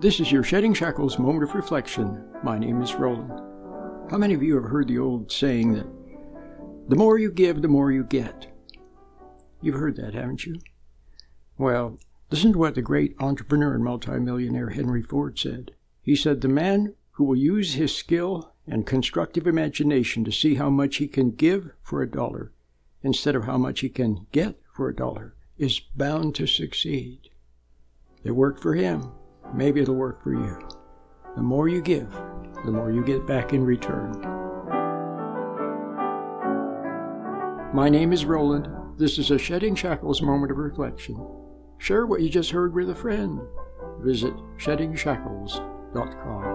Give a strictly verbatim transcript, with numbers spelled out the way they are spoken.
This is your Shedding Shackles moment of reflection. My name is Roland. How many of you have heard the old saying that the more you give, the more you get? You've heard that, haven't you? Well, listen to what the great entrepreneur and multimillionaire Henry Ford said. He said, the man who will use his skill and constructive imagination to see how much he can give for a dollar instead of how much he can get for a dollar is bound to succeed. It worked for him. Maybe it'll work for you. The more you give, the more you get back in return. My name is Roland. This is a Shedding Shackles moment of reflection. Share what you just heard with a friend. Visit shedding shackles dot com.